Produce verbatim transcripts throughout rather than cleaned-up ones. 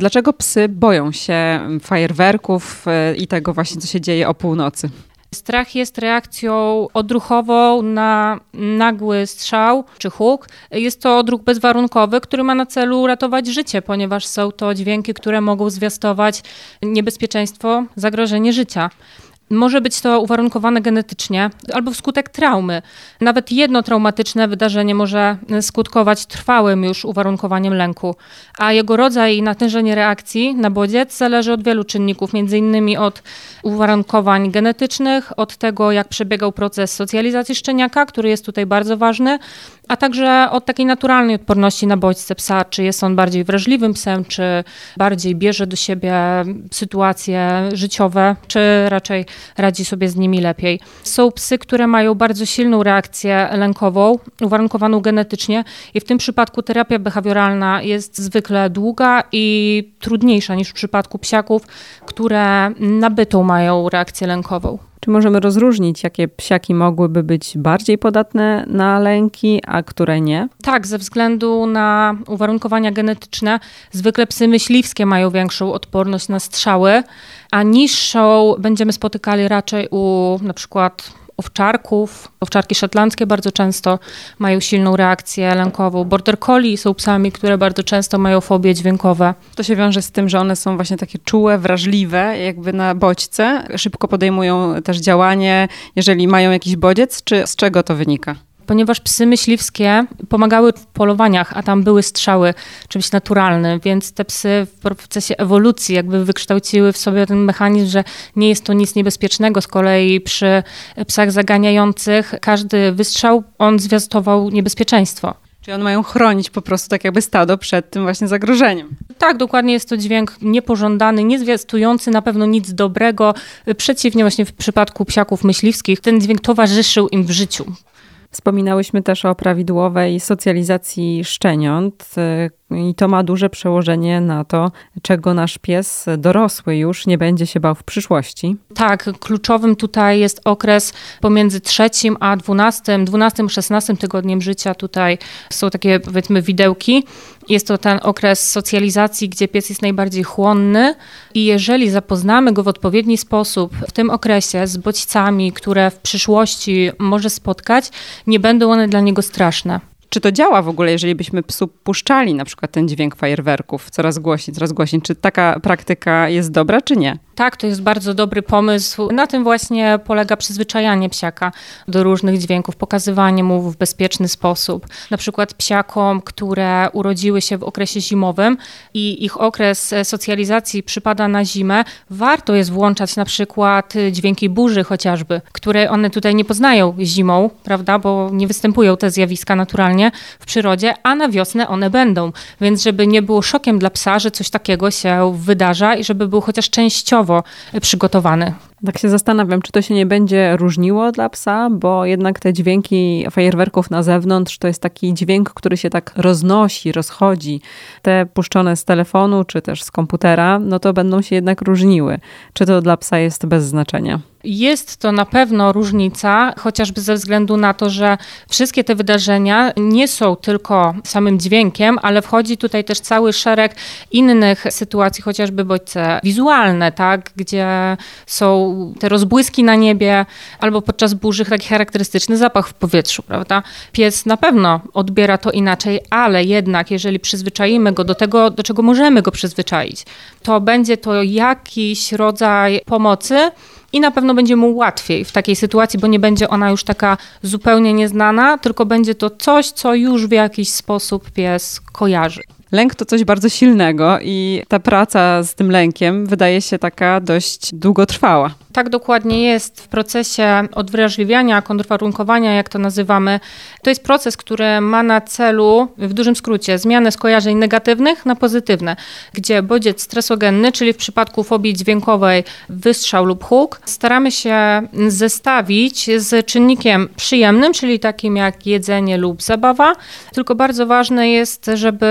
Dlaczego psy boją się fajerwerków i tego właśnie, co się dzieje o północy? Strach jest reakcją odruchową na nagły strzał czy huk. Jest to odruch bezwarunkowy, który ma na celu ratować życie, ponieważ są to dźwięki, które mogą zwiastować niebezpieczeństwo, zagrożenie życia. Może być to uwarunkowane genetycznie albo wskutek traumy. Nawet jedno traumatyczne wydarzenie może skutkować trwałym już uwarunkowaniem lęku, a jego rodzaj i natężenie reakcji na bodziec zależy od wielu czynników, między innymi od uwarunkowań genetycznych, od tego, jak przebiegał proces socjalizacji szczeniaka, który jest tutaj bardzo ważny, a także od takiej naturalnej odporności na bodźce psa, czy jest on bardziej wrażliwym psem, czy bardziej bierze do siebie sytuacje życiowe, czy raczej radzi sobie z nimi lepiej. Są psy, które mają bardzo silną reakcję lękową, uwarunkowaną genetycznie i w tym przypadku terapia behawioralna jest zwykle długa i trudniejsza niż w przypadku psiaków, które nabytą mają reakcję lękową. Czy możemy rozróżnić, jakie psiaki mogłyby być bardziej podatne na lęki, a które nie? Tak, ze względu na uwarunkowania genetyczne zwykle psy myśliwskie mają większą odporność na strzały, a niższą będziemy spotykali raczej u na przykład owczarków. Owczarki szetlandzkie bardzo często mają silną reakcję lękową. Border collie są psami, które bardzo często mają fobie dźwiękowe. To się wiąże z tym, że one są właśnie takie czułe, wrażliwe, jakby na bodźce. Szybko podejmują też działanie, jeżeli mają jakiś bodziec, czy z czego to wynika? Ponieważ psy myśliwskie pomagały w polowaniach, a tam były strzały, czymś naturalnym, więc te psy w procesie ewolucji jakby wykształciły w sobie ten mechanizm, że nie jest to nic niebezpiecznego. Z kolei przy psach zaganiających każdy wystrzał, on zwiastował niebezpieczeństwo. Czyli one mają chronić po prostu tak jakby stado przed tym właśnie zagrożeniem. Tak, dokładnie jest to dźwięk niepożądany, niezwiastujący na pewno nic dobrego. Przeciwnie właśnie w przypadku psiaków myśliwskich ten dźwięk towarzyszył im w życiu. Wspominałyśmy też o prawidłowej socjalizacji szczeniąt i to ma duże przełożenie na to, czego nasz pies dorosły już nie będzie się bał w przyszłości. Tak, kluczowym tutaj jest okres pomiędzy trzecim a dwunastym, dwunastym, szesnastym tygodniem życia. Tutaj są takie, powiedzmy, widełki. Jest to ten okres socjalizacji, gdzie pies jest najbardziej chłonny i jeżeli zapoznamy go w odpowiedni sposób w tym okresie z bodźcami, które w przyszłości może spotkać, nie będą one dla niego straszne. Czy to działa w ogóle, jeżeli byśmy psu puszczali na przykład ten dźwięk fajerwerków coraz głośniej, coraz głośniej? Czy taka praktyka jest dobra, czy nie? Tak, to jest bardzo dobry pomysł. Na tym właśnie polega przyzwyczajanie psiaka do różnych dźwięków, pokazywanie mu w bezpieczny sposób. Na przykład psiakom, które urodziły się w okresie zimowym i ich okres socjalizacji przypada na zimę, warto jest włączać na przykład dźwięki burzy chociażby, które one tutaj nie poznają zimą, prawda, bo nie występują te zjawiska naturalnie w przyrodzie, a na wiosnę one będą. Więc żeby nie było szokiem dla psa, że coś takiego się wydarza i żeby był chociaż częściowo przygotowany. Tak się zastanawiam, czy to się nie będzie różniło dla psa, bo jednak te dźwięki fajerwerków na zewnątrz to jest taki dźwięk, który się tak roznosi, rozchodzi. Te puszczone z telefonu czy też z komputera, no to będą się jednak różniły. Czy to dla psa jest bez znaczenia? Jest to na pewno różnica, chociażby ze względu na to, że wszystkie te wydarzenia nie są tylko samym dźwiękiem, ale wchodzi tutaj też cały szereg innych sytuacji, chociażby bodźce wizualne, tak, gdzie są te rozbłyski na niebie, albo podczas burzy taki charakterystyczny zapach w powietrzu, prawda? Pies na pewno odbiera to inaczej, ale jednak jeżeli przyzwyczaimy go do tego, do czego możemy go przyzwyczaić, to będzie to jakiś rodzaj pomocy, i na pewno będzie mu łatwiej w takiej sytuacji, bo nie będzie ona już taka zupełnie nieznana, tylko będzie to coś, co już w jakiś sposób pies kojarzy. Lęk to coś bardzo silnego i ta praca z tym lękiem wydaje się taka dość długotrwała. Tak dokładnie jest w procesie odwrażliwiania, kontrwarunkowania, jak to nazywamy. To jest proces, który ma na celu, w dużym skrócie, zmianę skojarzeń negatywnych na pozytywne, gdzie bodziec stresogenny, czyli w przypadku fobii dźwiękowej wystrzał lub huk, staramy się zestawić z czynnikiem przyjemnym, czyli takim jak jedzenie lub zabawa. Tylko bardzo ważne jest, żeby ten bodziec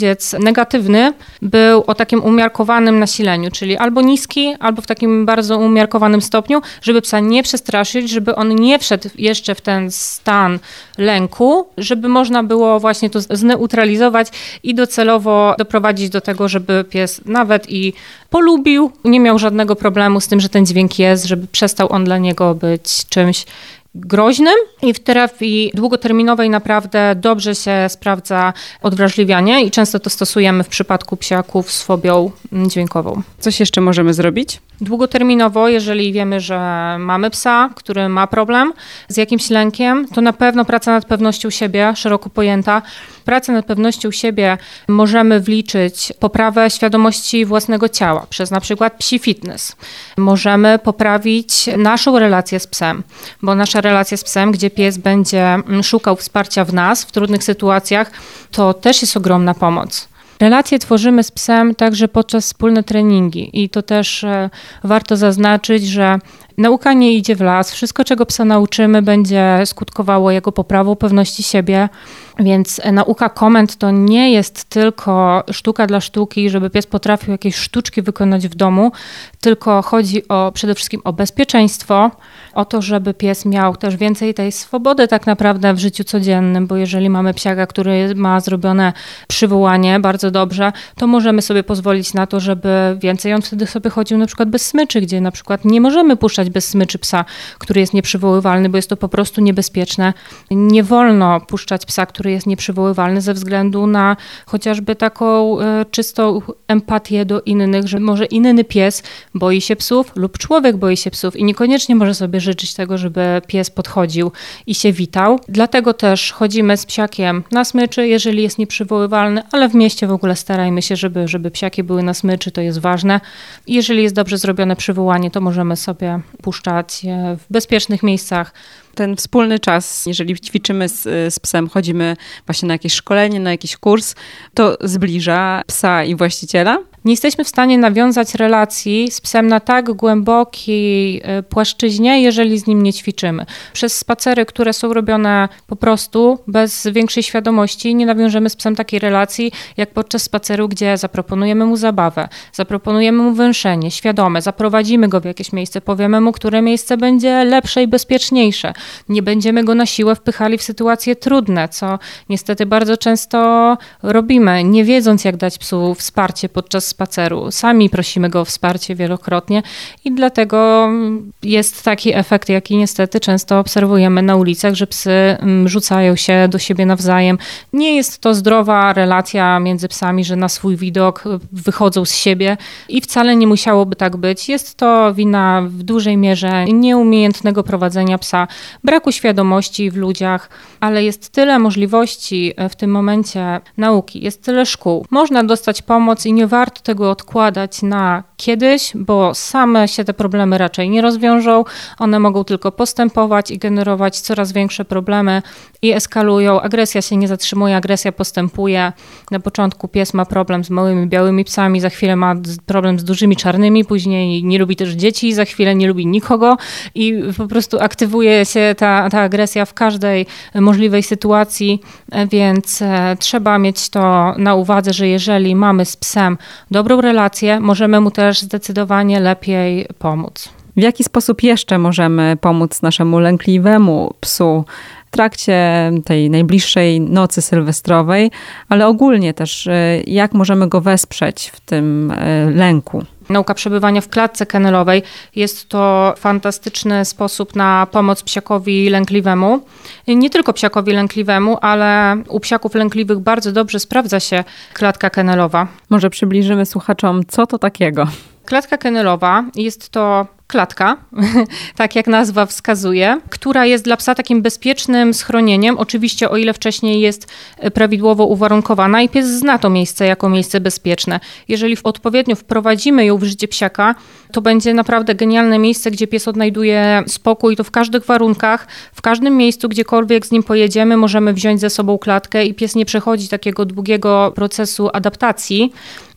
bodziec negatywny był o takim umiarkowanym nasileniu, czyli albo niski, albo w takim bardzo umiarkowanym stopniu, żeby psa nie przestraszyć, żeby on nie wszedł jeszcze w ten stan lęku, żeby można było właśnie to zneutralizować i docelowo doprowadzić do tego, żeby pies nawet i polubił, nie miał żadnego problemu z tym, że ten dźwięk jest, żeby przestał on dla niego być czymś groźnym i w terapii długoterminowej naprawdę dobrze się sprawdza odwrażliwianie i często to stosujemy w przypadku psiaków z fobią dźwiękową. Coś jeszcze możemy zrobić? Długoterminowo, jeżeli wiemy, że mamy psa, który ma problem z jakimś lękiem, to na pewno praca nad pewnością siebie, szeroko pojęta. Pracę nad pewnością siebie możemy wliczyć poprawę świadomości własnego ciała przez na przykład psi fitness. Możemy poprawić naszą relację z psem, bo nasza relacja z psem, gdzie pies będzie szukał wsparcia w nas w trudnych sytuacjach, to też jest ogromna pomoc. Relacje tworzymy z psem także podczas wspólne treningi i to też warto zaznaczyć, że nauka nie idzie w las. Wszystko, czego psa nauczymy, będzie skutkowało jego poprawą pewności siebie, więc nauka komend to nie jest tylko sztuka dla sztuki, żeby pies potrafił jakieś sztuczki wykonać w domu, tylko chodzi o przede wszystkim o bezpieczeństwo, o to, żeby pies miał też więcej tej swobody tak naprawdę w życiu codziennym, bo jeżeli mamy psiaka, który ma zrobione przywołanie bardzo dobrze, to możemy sobie pozwolić na to, żeby więcej on wtedy sobie chodził na przykład bez smyczy, gdzie na przykład nie możemy puszczać bez smyczy psa, który jest nieprzywoływalny, bo jest to po prostu niebezpieczne. Nie wolno puszczać psa, który jest nieprzywoływalny ze względu na chociażby taką e, czystą empatię do innych, że może inny pies boi się psów lub człowiek boi się psów i niekoniecznie może sobie życzyć tego, żeby pies podchodził i się witał. Dlatego też chodzimy z psiakiem na smyczy, jeżeli jest nieprzywoływalny, ale w mieście w ogóle starajmy się, żeby, żeby psiaki były na smyczy, to jest ważne. Jeżeli jest dobrze zrobione przywołanie, to możemy sobie puszczać je w bezpiecznych miejscach. Ten wspólny czas, jeżeli ćwiczymy z, z psem, chodzimy właśnie na jakieś szkolenie, na jakiś kurs, to zbliża psa i właściciela? Nie jesteśmy w stanie nawiązać relacji z psem na tak głębokiej płaszczyźnie, jeżeli z nim nie ćwiczymy. Przez spacery, które są robione po prostu bez większej świadomości, nie nawiążemy z psem takiej relacji, jak podczas spaceru, gdzie zaproponujemy mu zabawę, zaproponujemy mu węszenie świadome, zaprowadzimy go w jakieś miejsce, powiemy mu, które miejsce będzie lepsze i bezpieczniejsze. Nie będziemy go na siłę wpychali w sytuacje trudne, co niestety bardzo często robimy, nie wiedząc, jak dać psu wsparcie podczas spaceru. Sami prosimy go o wsparcie wielokrotnie i dlatego jest taki efekt, jaki niestety często obserwujemy na ulicach, że psy rzucają się do siebie nawzajem. Nie jest to zdrowa relacja między psami, że na swój widok wychodzą z siebie i wcale nie musiałoby tak być. Jest to wina w dużej mierze nieumiejętnego prowadzenia psa, braku świadomości w ludziach, ale jest tyle możliwości w tym momencie nauki, jest tyle szkół. Można dostać pomoc i nie warto tego odkładać na kiedyś, bo same się te problemy raczej nie rozwiążą. One mogą tylko postępować i generować coraz większe problemy i eskalują. Agresja się nie zatrzymuje, agresja postępuje. Na początku pies ma problem z małymi białymi psami, za chwilę ma problem z dużymi czarnymi, później nie lubi też dzieci, za chwilę nie lubi nikogo i po prostu aktywuje się ta, ta agresja w każdej możliwej sytuacji, więc trzeba mieć to na uwadze, że jeżeli mamy z psem dobrą relację, możemy mu też zdecydowanie lepiej pomóc. W jaki sposób jeszcze możemy pomóc naszemu lękliwemu psu w trakcie tej najbliższej nocy sylwestrowej, ale ogólnie też jak możemy go wesprzeć w tym lęku? Nauka przebywania w klatce kennelowej jest to fantastyczny sposób na pomoc psiakowi lękliwemu. Nie tylko psiakowi lękliwemu, ale u psiaków lękliwych bardzo dobrze sprawdza się klatka kennelowa. Może przybliżymy słuchaczom, co to takiego? Klatka kennelowa jest to klatka, tak jak nazwa wskazuje, która jest dla psa takim bezpiecznym schronieniem, oczywiście o ile wcześniej jest prawidłowo uwarunkowana i pies zna to miejsce jako miejsce bezpieczne. Jeżeli odpowiednio wprowadzimy ją w życie psiaka, to będzie naprawdę genialne miejsce, gdzie pies odnajduje spokój, to w każdych warunkach, w każdym miejscu, gdziekolwiek z nim pojedziemy, możemy wziąć ze sobą klatkę i pies nie przechodzi takiego długiego procesu adaptacji,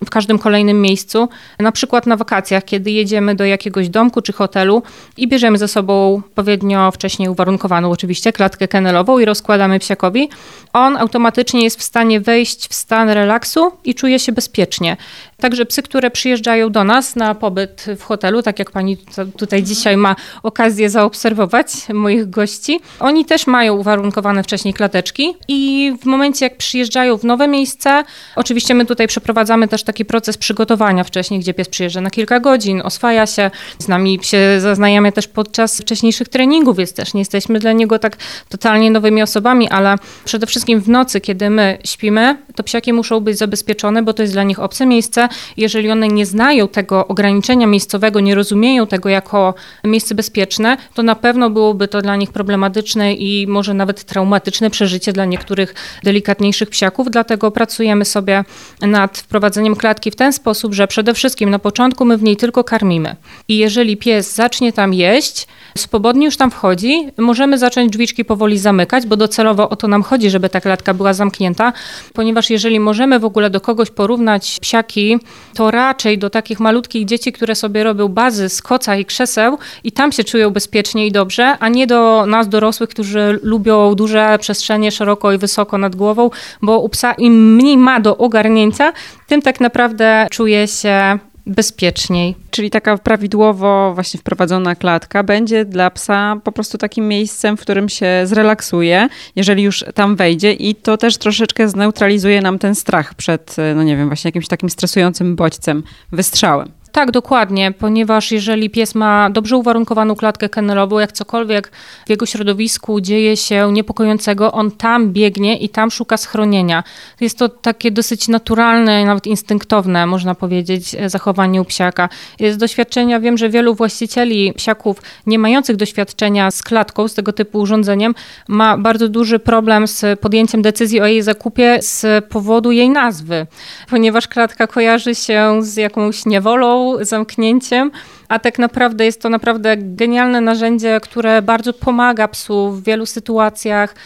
w każdym kolejnym miejscu. Na przykład na wakacjach, kiedy jedziemy do jakiegoś domku czy hotelu i bierzemy ze sobą odpowiednio wcześniej uwarunkowaną oczywiście klatkę kennelową i rozkładamy psiakowi, on automatycznie jest w stanie wejść w stan relaksu i czuje się bezpiecznie. Także psy, które przyjeżdżają do nas na pobyt w hotelu, tak jak pani tutaj dzisiaj ma okazję zaobserwować moich gości, oni też mają uwarunkowane wcześniej klateczki i w momencie, jak przyjeżdżają w nowe miejsce, oczywiście my tutaj przeprowadzamy też taki proces przygotowania wcześniej, gdzie pies przyjeżdża na kilka godzin, oswaja się, z nami się zaznajamia też podczas wcześniejszych treningów, więc też nie jesteśmy dla niego tak totalnie nowymi osobami, ale przede wszystkim w nocy, kiedy my śpimy, to psiaki muszą być zabezpieczone, bo to jest dla nich obce miejsce. Jeżeli one nie znają tego ograniczenia miejscowego, nie rozumieją tego jako miejsce bezpieczne, to na pewno byłoby to dla nich problematyczne i może nawet traumatyczne przeżycie dla niektórych delikatniejszych psiaków. Dlatego pracujemy sobie nad wprowadzeniem klatki w ten sposób, że przede wszystkim na początku my w niej tylko karmimy. I jeżeli pies zacznie tam jeść, swobodnie już tam wchodzi, możemy zacząć drzwiczki powoli zamykać, bo docelowo o to nam chodzi, żeby ta klatka była zamknięta, ponieważ jeżeli możemy w ogóle do kogoś porównać psiaki, to raczej do takich malutkich dzieci, które sobie robią bazy z koca i krzeseł i tam się czują bezpiecznie i dobrze, a nie do nas dorosłych, którzy lubią duże przestrzenie szeroko i wysoko nad głową, bo u psa im mniej ma do ogarnięcia, tym tak naprawdę czuje się bezpieczniej. Czyli taka prawidłowo właśnie wprowadzona klatka będzie dla psa po prostu takim miejscem, w którym się zrelaksuje, jeżeli już tam wejdzie i to też troszeczkę zneutralizuje nam ten strach przed, no nie wiem, właśnie jakimś takim stresującym bodźcem, wystrzałem. Tak, dokładnie, ponieważ jeżeli pies ma dobrze uwarunkowaną klatkę kennelową, jak cokolwiek w jego środowisku dzieje się niepokojącego, on tam biegnie i tam szuka schronienia. Jest to takie dosyć naturalne, nawet instynktowne, można powiedzieć, zachowanie u psiaka. Z doświadczenia wiem, że wielu właścicieli psiaków nie mających doświadczenia z klatką, z tego typu urządzeniem, ma bardzo duży problem z podjęciem decyzji o jej zakupie z powodu jej nazwy, ponieważ klatka kojarzy się z jakąś niewolą, zamknięciem, a tak naprawdę jest to naprawdę genialne narzędzie, które bardzo pomaga psu w wielu sytuacjach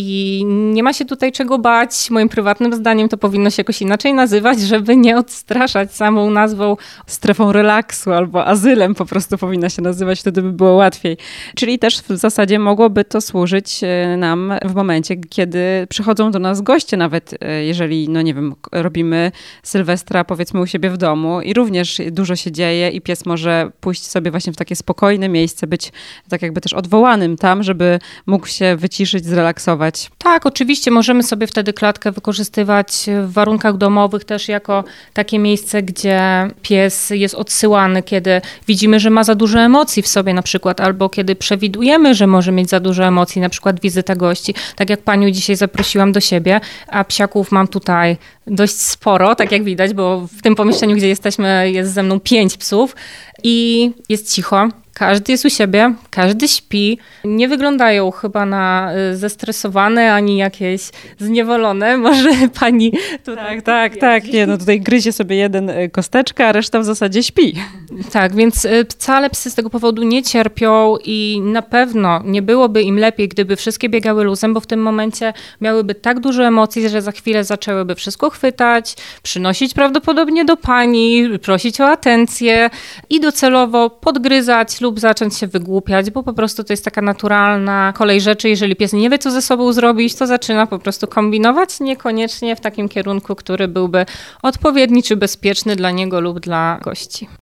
i nie ma się tutaj czego bać. Moim prywatnym zdaniem to powinno się jakoś inaczej nazywać, żeby nie odstraszać samą nazwą. Strefą relaksu albo azylem po prostu powinna się nazywać, wtedy by było łatwiej. Czyli też w zasadzie mogłoby to służyć nam w momencie, kiedy przychodzą do nas goście, nawet jeżeli, no nie wiem, robimy Sylwestra powiedzmy u siebie w domu i również dużo się dzieje i pies może pójść sobie właśnie w takie spokojne miejsce, być tak jakby też odwołanym tam, żeby mógł się wyciszyć, zrelaksować. Tak, oczywiście możemy sobie wtedy klatkę wykorzystywać w warunkach domowych też jako takie miejsce, gdzie pies jest odsyłany, kiedy widzimy, że ma za dużo emocji w sobie na przykład, albo kiedy przewidujemy, że może mieć za dużo emocji, na przykład wizyta gości. Tak jak panią dzisiaj zaprosiłam do siebie, a psiaków mam tutaj dość sporo, tak jak widać, bo w tym pomieszczeniu, gdzie jesteśmy, jest ze mną pięć psów i jest cicho. Każdy jest u siebie, każdy śpi. Nie wyglądają chyba na zestresowane ani jakieś zniewolone. Może pani tutaj... Tak, tak, tak. Nie, no tutaj gryzie sobie jeden kosteczkę, a reszta w zasadzie śpi. Tak, więc wcale psy z tego powodu nie cierpią i na pewno nie byłoby im lepiej, gdyby wszystkie biegały luzem, bo w tym momencie miałyby tak dużo emocji, że za chwilę zaczęłyby wszystko chwytać, przynosić prawdopodobnie do pani, prosić o atencję i docelowo podgryzać lub zacząć się wygłupiać, bo po prostu to jest taka naturalna kolej rzeczy. Jeżeli pies nie wie, co ze sobą zrobić, to zaczyna po prostu kombinować, niekoniecznie w takim kierunku, który byłby odpowiedni czy bezpieczny dla niego lub dla gości.